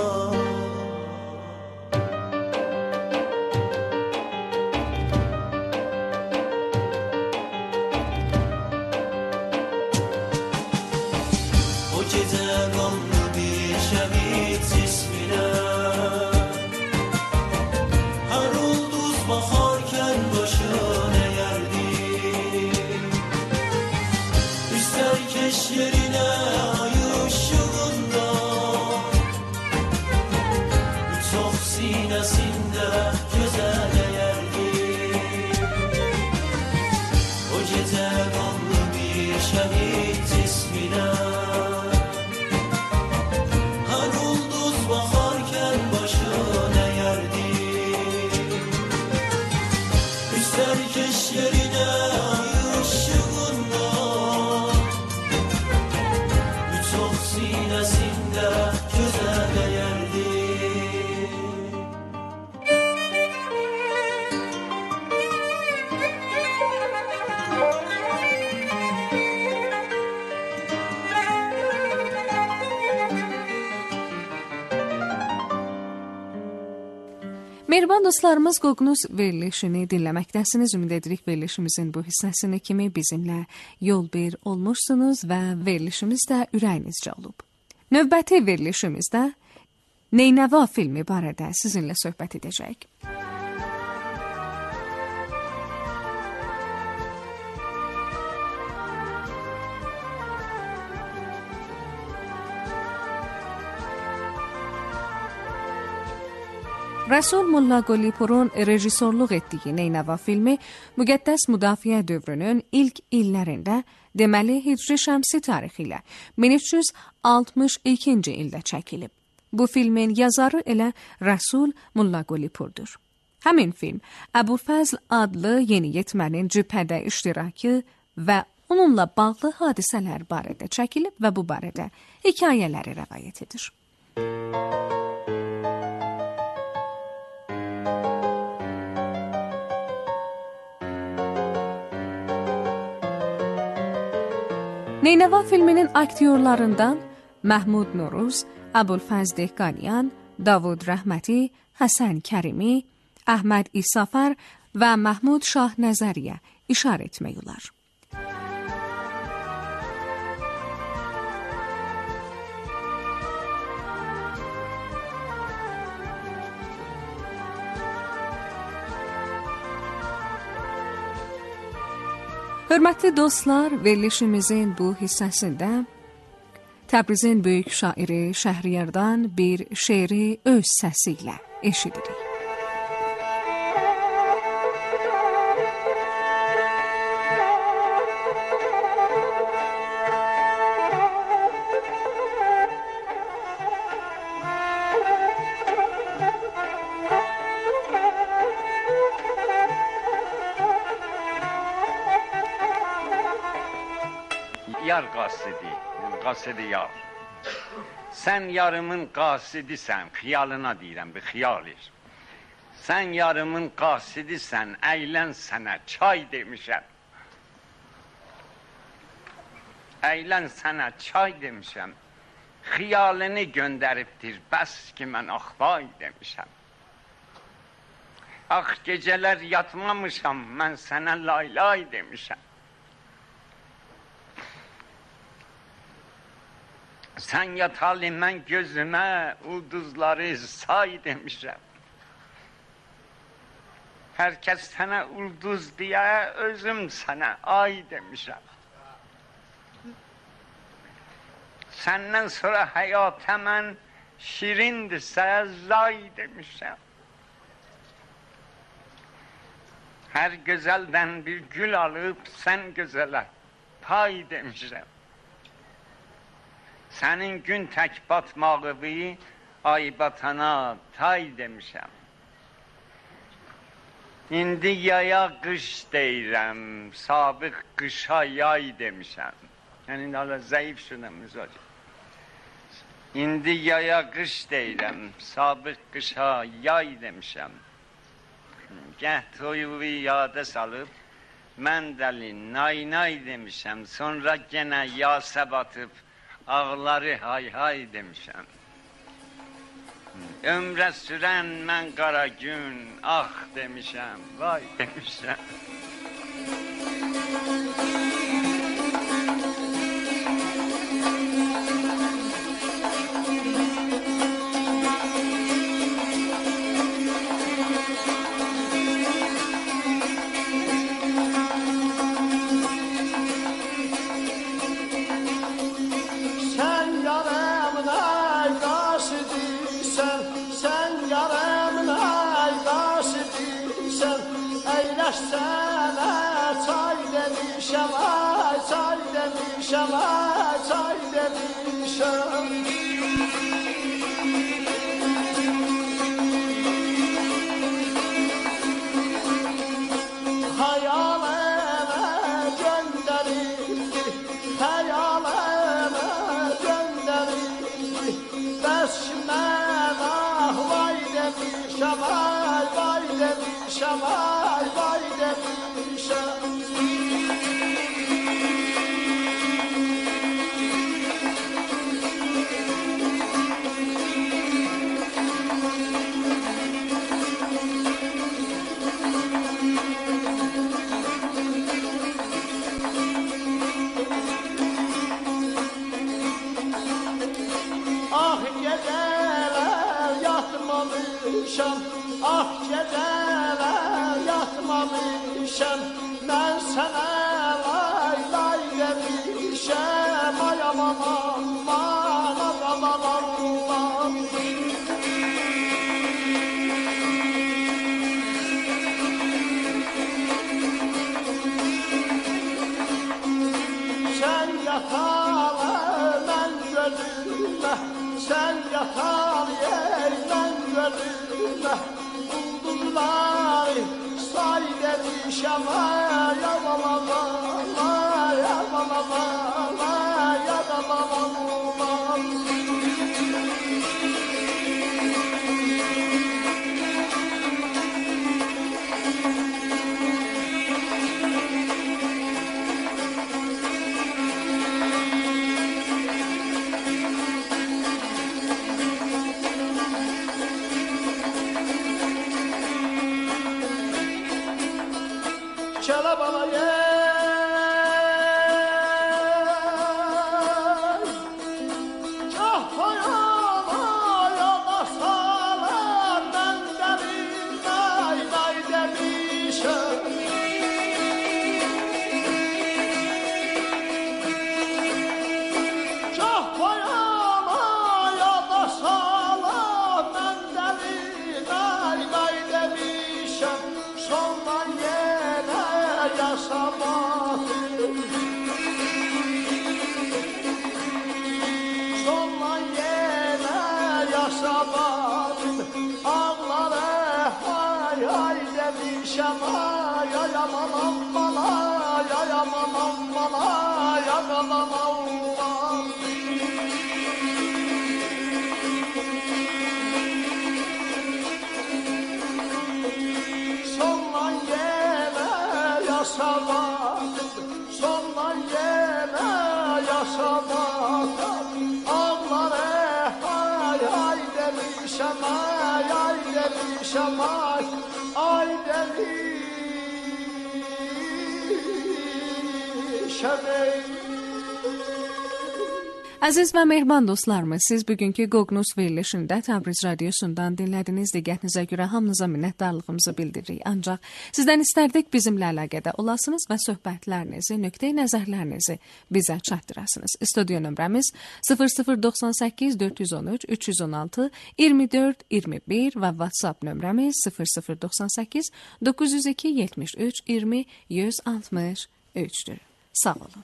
Mehriban dostlarımız, Qoqnuz verilişini dinləməkdəsiniz. Ümid edirik verilişimizin bu hissəsini kimi bizimlə yol bir olmuşsunuz və verilişimiz də ürəyinizcə olub. Növbəti verilişimizdə Neynəva filmi barədə sizinlə söhbət edəcək. Rəsul Molla Qulipurun rejissorluq etdiyi Neynəva filmi müqəddəs müdafiə dövrünün ilk illərində, deməli Hicri Şəmsi tarixi ilə min üç yüz altmış ikinci ildə çəkilib. Bu filmin yazarı elə Rəsul Molla Qulipurdur. Həmin film Əbulfəzl adlı yeniyetmənin cübhədə iştirakı və onunla bağlı hadisələr barədə çəkilib və bu barədə hekayələri rəvayət edir. Neynəva filminin aktyorlarından Məhmud Noruz, Əbulfəzl Dehqaniyan, Davud Rəhməti, Həsən Kərimi, Əhməd İsafər və Məhmud Şah Nəzəriyə işarə etmək olar. Hörmətli dostlar, verilişimizin bu hissəsində Təbrizin böyük şairi Şəhriyardan bir şeiri öz səsi ilə eşidirik. Yar qasidi, qasidi yar. Sən yarımın qasidisən, xiyalına deyirəm, bir xiyalir. Sən yarımın qasidisən, əylən sənə çay demişəm. Əylən sənə çay demişəm. Xiyalını göndəribdir, bəs ki mən axvay demişəm. Ax gecələr yatmamışam, mən sənə laylay demişəm. Sən yatalı mən gözümə ulduzları say demişəm. Hər kəs sənə ulduz deyə, özüm sənə ay demişəm. Səndən sonra həyata mən şirindirsə zay demişəm. Hər gözəldən bir gül alıb sən gözələ pay demişəm. Sənin gün tək batmağıvi, ay batana tay demişəm. İndi yaya qış deyirəm, sabiq qışa yay demişəm. Yəni, indi hala zəif şuna müzacı. İndi yaya qış deyirəm, sabiq qışa yay demişəm. Gəh toyuvi yada salıb, mən dəli nay nay demişəm. Sonra genə yasa batıb, ağları hay hay demişəm. Ömrə sürən mən qara gün, ah demişəm, vay demişəm. Sənə çay demişəm, ay çay demişəm, ay çay demişəm. Hayaləmə göndərildi, hayaləmə göndərildi. Bəs ki mən ah vay demişəm, ay vay demişəm, ay vay demişəm. Ah gecələr yatmamışam, ah gecələr yatmamışam. Mən sənə lay lay demişəm, ay aman aman, aman aman. Sən yatalı mən gözümə, sən yatalı ey mən gözümə. Ulduzlar demişem ay aman aman ay aman aman ay aman aman. Çala bana ye Şamay ay demişem. Əziz və mehriban dostlarımız, siz bugünkü Qoqnus verilişində Təbriz radiosundan dinlədiniz. Diqqətinizə görə hamınıza minnətdarlığımızı bildiririk. Ancaq sizdən istərdik bizimlə əlaqədə olasınız və söhbətlərinizi, nöqteyi nəzərlərinizi bizə çatdırasınız. Studiyo nömrəmiz sıfır sıfır doxsan səkkiz dörd yüz on üç üç yüz on altı iyirmi dörd iyirmi bir və WhatsApp nömrəmiz sıfır sıfır doxsan səkkiz doqquz yüz iki yetmiş üç iyirmi yüz altmış üçdür. Sağ olun.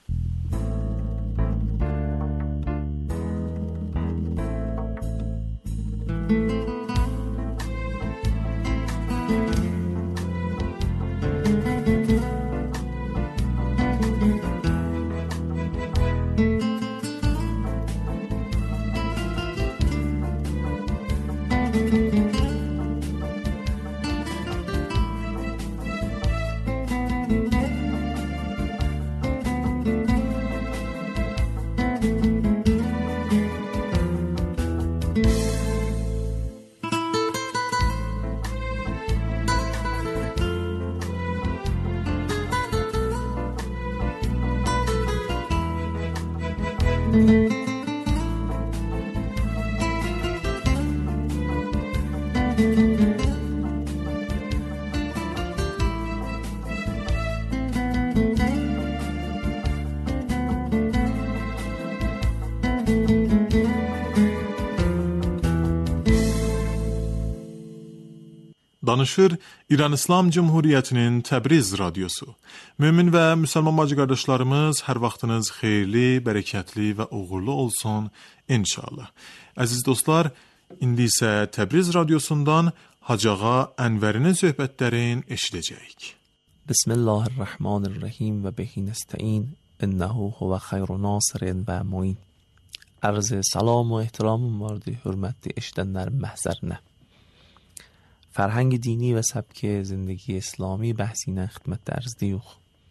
Danışır İran İslam Cumhuriyyətinin Təbriz radiosu. Mömin və müsəlman bacı qardaşlarımız, hər vaxtınız xeyirli, bərəkətli və uğurlu olsun inşallah. Əziz dostlar, indi isə Təbriz radiosundan Hacı Ağa Ənvərinin söhbətlərini eşidəcəyik. Bismillahirrahmanirrahim və bihi nestəin innehu huve xeyru nasirin və muin. Arz salam و احترامım vardı hörmətli eşidənlərin məhzərinə. فرهنگ دینی و سبک زندگی اسلامی بحثی نه خدمت عرض دیوخ.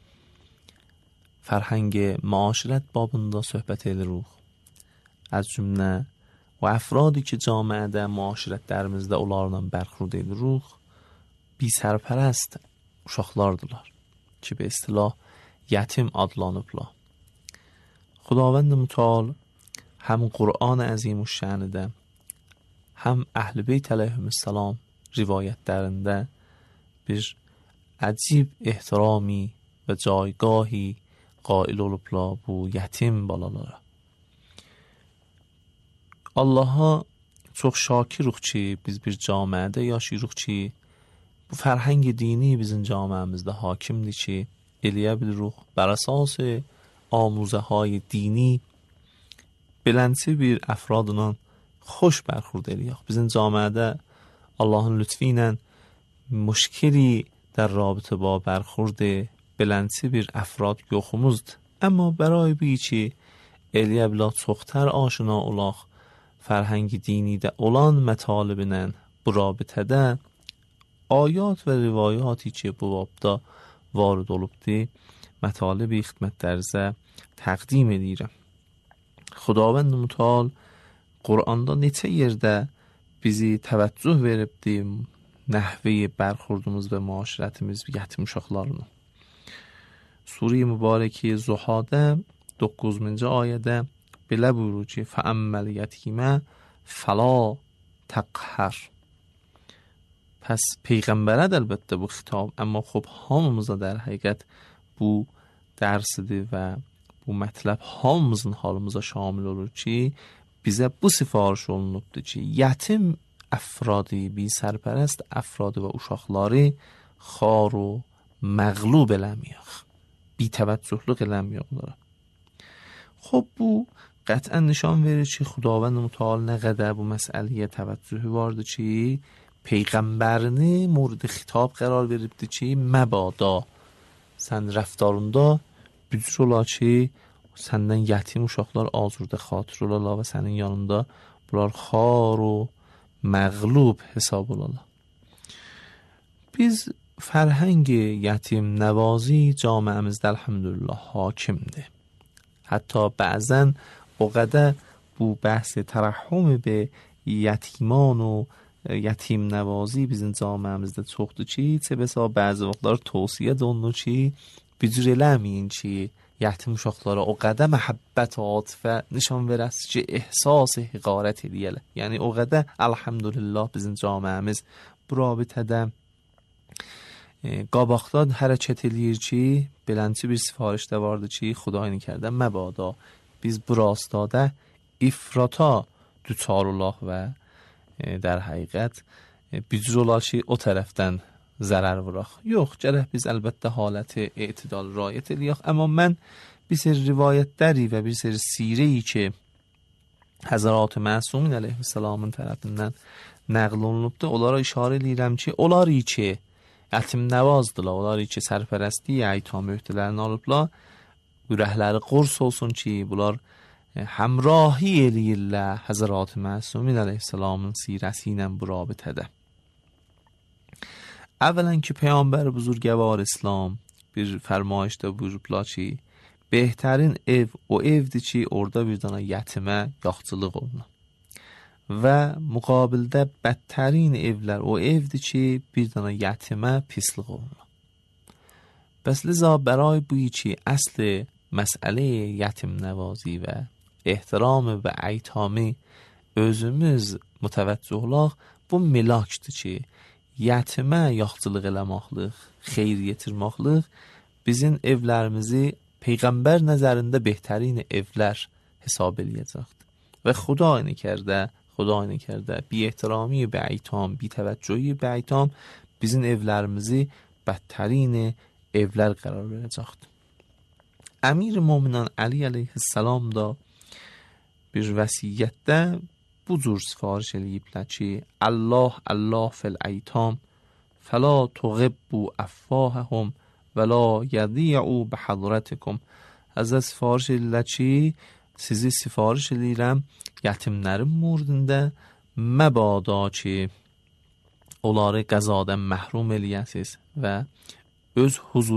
فرهنگ معاشرت babında söhbət edirik. Az cümlə و افرادی که جامعه معاشرتlərimizdə onlarla bərxurd edirik, bi sərpərəst uşaqlardılar ki, به اصطلاح یتیم adlanıblar. خداوند متعال هم قرآن عظیم الشأنده هم اهل بیت علیهم السلام rivayətlərində bir əcib ehtirami və caygahi qail olublar bu yetim balalara. Allaha çox şakiruq ki, biz bir camiədə yaşayırıq ki, bu fərhəng dini bizim camiəmizdə hakimdir ki, eləyə bilirik bər əsas amuzəهای dini beləncə bir əfradla xoş bərxurd eləyək. Bizim camiədə Allahın lütfi ilə müşkili در رابطه با برخورد بلنسی bir افراد yoxumuzdur. Amma bəray bu ki, Eliyə bila çoxtər aşina olaq fərhəngi dinidə olan mətalibinə bu rabitədə ayat və rivayati ki, bu babda varid olubdi, mətalibi xidmətlərinizə təqdim edirəm. Xudavənd Mütəal Quranda neçə yerdə bizi təvəccüh veribdi nəhvi bərxurdumuz və müaşirətimiz yetim uşaqlarına. Sure-i Mübarəki Zuhadə doqquzuncu ayədə belə buyurur ki, فَأَمَّ الْيَتِيمَ فَلَا تَقْهَرْ. Pəs Peyğəmbərə də əlbəttə bu xitab, amma xub hamımıza در həqiqət bu dərsidir və bu mətləb hamımızın halımıza şamil olur ki, bizə bu sifariş olunubdur ki, yetim əfradi, bir sərpərəst əfradi və uşaqları xar و məğlub eləməyək, bir təvəccühlük eləməyək onlara. خب bu qətlən nişan verir ki, Xudavənd Mütəal nə qədər bu məsələyə təvəccühü vardı ki, Peyğəmbərini mورد xitab qərar veribdi ki, məbada sən rəftarında bücür ola ki, səndən yetim uşaqlar azurda xatır ola və sənin yanında bunlar xar و məğlub hesab ola. Biz fərhəng yetim nəvazi camiəmizdə elhamdülillah hakimdir. Hatta bazen o qədər bu بحث ترحم به یتیمان و یتیم نوازی bizim camiəmizdə çoxdur ki, çə bəsa bəzi vaxtlar tövsiyə olunur ki, bücür eləməyin ki, yetim uşaqlara o qədər məhəbbət və atifə nişan verəsiz ki, ehsas həqarət eləyələr. Yəni o qədər elhamdülillah bizim camiəmiz bu rabitədə qabaqdan hərəkət eləyir ki, belənçi bir sifariş də vardı ki, Xudayını kərdə məbada biz bu rastada ifrata düçar olaq və در həqiqət bücür olar ki, o tərəfdən zərər vuraq. Yox, gərək biz əlbəttə haləti etidal rayət eləyək. Amma mən bir seri rivayətləri və bir seri sireyi ki, Həzrat-ı Məsumin əleyhissalamın tərəfindən nəql olunubdur, onlara işarə eləyirəm ki, onlar ki, yetim nəvazdılar, onlar ki, sərpərəstli əyitam öhdələrini alıblar, ürəkləri qurs olsun ki, bunlar həmrahi eləyirlər Həzrat-ı Məsumin əleyhissalamın sirəsi ilə bu rabitədə. Əvvələn ki, Peyğəmbər buzurgəvar İslam bir fərmayişdə buyurublar ki, behtarin ev o evdir ki, orada bir dana yetimə yaxçılıq olunur. Və müqabildə bədtərin evlər o evdir ki, bir dana yetimə pislik olunur. Bəs liza bəray buyi ki, əsli məsələ yetim nəvazi və ehtiramı və əytami özümüz mütəvəccüh olaq, bu milakdır ki, yetimə yaxçılıq eləmaqlıq, xeyir yetirmaqlıq bizim evlərimizi Peyğəmbər nəzərində behtarin evlər hesab eləyəcəkdir. Və Xudayını kərdə, Xudayını kərdə bi ehtirami və əytam, bi təvəccühü və əytam bizim evlərimizi bədtərin evlər qərar verəcəkdir. Əmir Möminən Əli əleyhissalam da bir vəsiyyətdə bu cür sifariş eləyiblər ki, Allah Allah fil əytam فلا تغبوا افواههم ولا یضیعوا بحضرتکم. Həzrət sifariş edirlər ki, sizi sifariş edirəm yetimlərin murdində məbada ki, onları qəzadan məhrum eləyəsiz və öz huzur